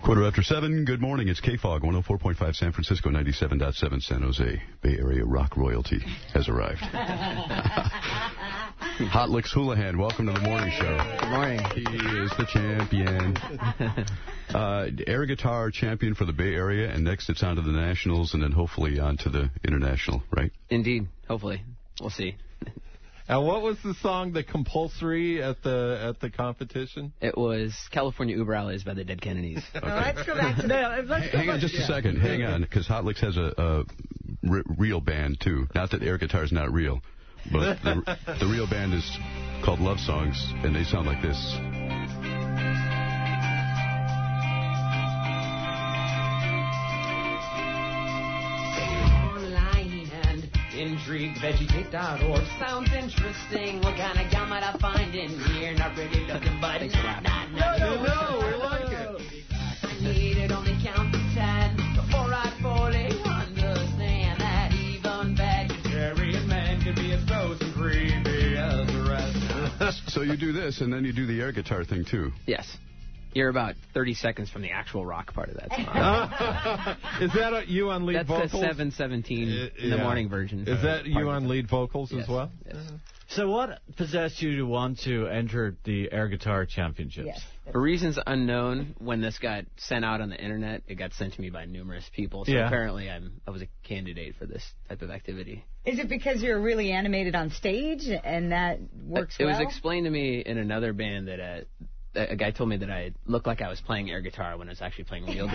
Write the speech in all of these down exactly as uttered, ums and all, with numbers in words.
Quarter after seven, good morning. It's K-Fog, one oh four point five San Francisco, ninety-seven point seven San Jose. Bay Area rock royalty has arrived. Hot Licks Houlihan, welcome to the morning show. Good morning. He is the champion. uh, air guitar champion for the Bay Area, and next it's on to the Nationals, and then hopefully on to the International, right? Indeed. Hopefully. We'll see. And what was the song, the compulsory at the at the competition? It was California Uber Alleys by the Dead Kennedys. Okay. Well, let's go back to that. Let's Hang on just yeah. a second. Hang on, because Hot Licks has a, a r real band, too. Not that air guitar is not real, but the, the real band is called Love Songs, and they sound like this. Intrigue, vegetate dot org. Sounds interesting. What kind of guy might I find in here? Not really looking, but it's not, not, not. No, no, no, we like it. I need it only count to ten before I fully understand that even vegetarian men can be as gross and creepy as the rest. So you do this, and then you do the air guitar thing, too. Yes. You're about thirty seconds from the actual rock part of that song. Is that a, you on lead That's vocals? That's the seven seventeen uh, in yeah. the morning version. Is that you on lead vocals yes. as well? Yes. So what possessed you to want to enter the air guitar championships? Yes. For reasons unknown, when this got sent out on the internet, it got sent to me by numerous people. So yeah. apparently I'm, I was a candidate for this type of activity. Is it because you're really animated on stage and that works it, well? It was explained to me in another band that... Uh, a guy told me that I looked like I was playing air guitar when I was actually playing real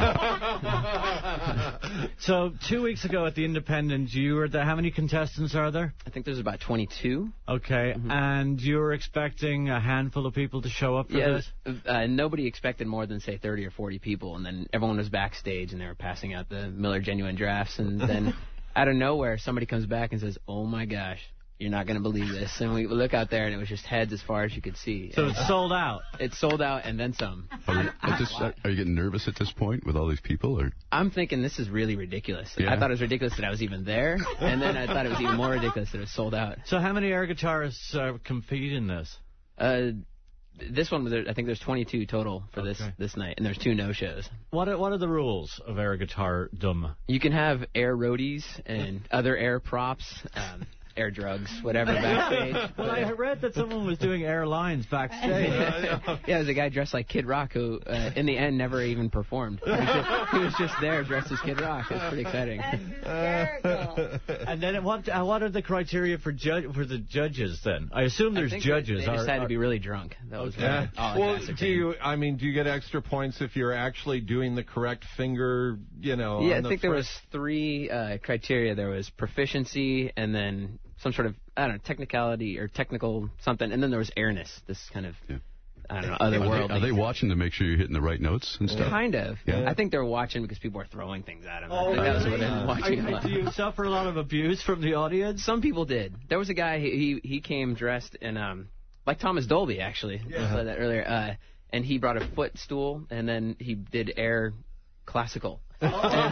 guitar. So two weeks ago at the Independent, you were there. How many contestants are there? I think there's about twenty-two. Okay, mm-hmm. And you were expecting a handful of people to show up for yeah, this? Uh, nobody expected more than, say, thirty or forty people, and then everyone was backstage, and they were passing out the Miller Genuine Drafts, and then out of nowhere, somebody comes back and says, oh, my gosh. You're not going to believe this. And we look out there, and it was just heads as far as you could see. So it's sold out? It's sold out and then some. Are you, at this, are you getting nervous at this point with all these people? Or I'm thinking this is really ridiculous. Yeah. I thought it was ridiculous that I was even there, and then I thought it was even more ridiculous that it was sold out. So how many air guitarists uh, compete in this? Uh, this one, was I think there's twenty-two total for okay. this this night, and there's two no-shows. What are, what are the rules of air guitar-dom? You can have air roadies and other air props. Um, air drugs, whatever, backstage. Well, I read that someone was doing airlines backstage. yeah, yeah. yeah, there was a guy dressed like Kid Rock who, uh, in the end, never even performed. He was, just, he was just there dressed as Kid Rock. It was pretty exciting. That's hysterical. And then what uh, What are the criteria for ju for the judges, then? I assume there's I think judges. They, they just are, had are, to be really drunk. That was okay. really all Well, do you, I mean, do you get extra points if you're actually doing the correct finger, you know? Yeah, I the think there was three uh, criteria. There was proficiency, and then some sort of, I don't know, technicality or technical something, and then there was airness, this kind of, yeah. I don't know, other are world. They, are they watching to make sure you're hitting the right notes and stuff? Kind of. Yeah. I think they're watching because people are throwing things at them. Oh, I think really? that was what they're watching. Are, do you suffer a lot of abuse from the audience? Some people did. There was a guy, he he came dressed in, um, like Thomas Dolby, actually. Yeah. I said that earlier. Uh, and he brought a footstool, and then he did air classical. and,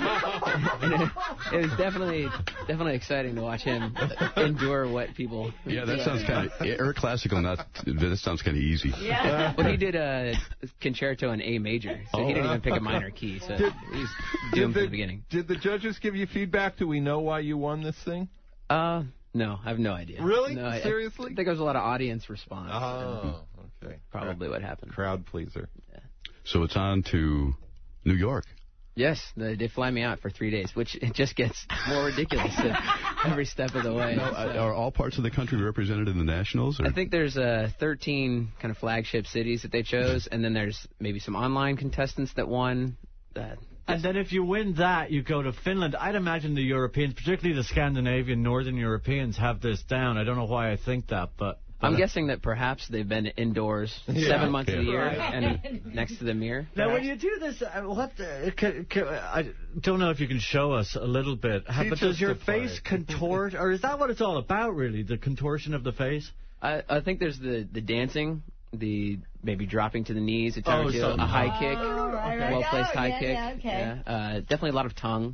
and it, it was definitely definitely exciting to watch him endure what people. Yeah, that sounds kind of air classical. Not that sounds kind of easy. Yeah. Well, he did a concerto in A major, so oh. he didn't even pick a minor key. So did, he's doomed the, from the beginning. Did the judges give you feedback? Do we know why you won this thing? Uh, no, I have no idea. Really? No, Seriously? I, I think there was a lot of audience response. Oh, okay. Probably what happened. Crowd pleaser. Yeah. So it's on to New York. Yes, they did fly me out for three days, which it just gets more ridiculous every step of the way. No, so. Are all parts of the country represented in the Nationals? Or? I think there's uh, thirteen kind of flagship cities that they chose, and then there's maybe some online contestants that won. Uh, and then if you win that, you go to Finland. I'd imagine the Europeans, particularly the Scandinavian, Northern Europeans, have this down. I don't know why I think that, but... I'm guessing that perhaps they've been indoors yeah, seven months yeah. of the year right. and next to the mirror. Now, when you do this, uh, what? Uh, can, can, I don't know if you can show us a little bit. How, but does your face contort, or is that what it's all about, really? The contortion of the face? I, I think there's the the dancing, the maybe dropping to the knees, a time oh, or two, so a high kick, oh, right, right. well placed oh, high yeah, kick. Yeah, okay. yeah. Uh, definitely a lot of tongue.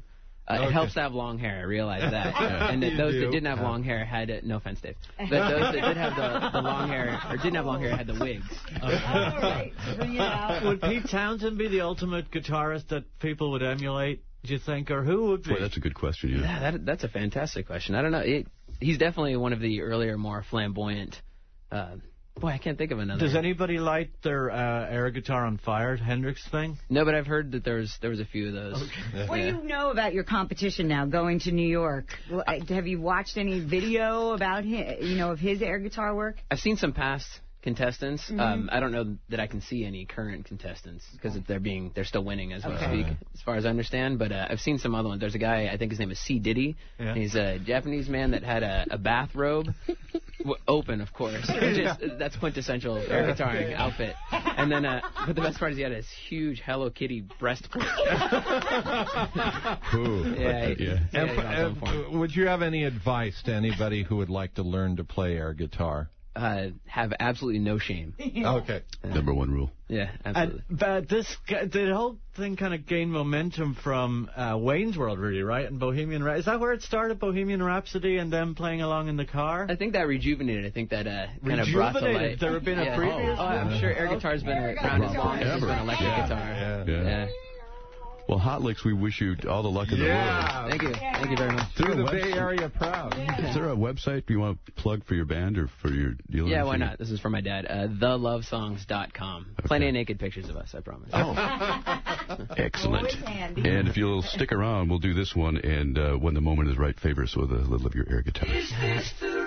Uh, Okay. It helps to have long hair. I realize that. And that You those do. that didn't have long hair had, uh, no offense, Dave, but those that did have the, the long hair, or didn't have long hair, had the wigs. All right, bring it out. Would Pete Townsend be the ultimate guitarist that people would emulate, do you think, or who would be? Boy, that's a good question. Yeah. Yeah, that, that's a fantastic question. I don't know. It, he's definitely one of the earlier, more flamboyant. Uh, boy, I can't think of another. Does anybody light their uh, air guitar on fire, Hendrix thing? No, but I've heard that there was there was a few of those. What do Yeah. you know about your competition now, going to New York? Well, uh, Have you watched any video about him, you know, of his air guitar work? I've seen some past contestants. Mm-hmm. Um, I don't know that I can see any current contestants because they're being they're still winning as we Okay. speak, as far as I understand. But uh, I've seen some other ones. There's a guy, I think his name is C. Diddy. Yeah. He's a Japanese man that had a, a bathrobe, w- open of course. Just, that's quintessential air guitaring outfit. And then, uh, but the best part is he had this huge Hello Kitty breastplate. Ooh, Yeah, like that, yeah. yeah, And, he got going for him. uh, would you have any advice to anybody who would like to learn to play air guitar? Uh, have absolutely no shame. Okay. Number one rule. Yeah, absolutely. And but this, the whole thing kind of gained momentum from uh, Wayne's World, really, right? And Bohemian Rhapsody. Is that where it started, Bohemian Rhapsody, and them playing along in the car? I think that rejuvenated. I think that uh, kind of brought to Rejuvenated? light. There have been a yeah. previous Oh, I'm sure air guitar's been around as long as there's Ever. been electric Yeah. guitar. Yeah. Yeah. Yeah. Well, Hot Licks, we wish you all the luck in the world. Yeah. Thank you. Thank you very much. Do the Website- Bay Area proud. Is there a website you want to plug for your band or for your dealer? Yeah, why not? This is for my dad. Uh, the love songs dot com. Plenty of naked pictures of us, I promise. Oh, excellent. Always handy. And if you'll stick around, we'll do this one, and uh, when the moment is right, favor us with a little of your air guitar. Is this the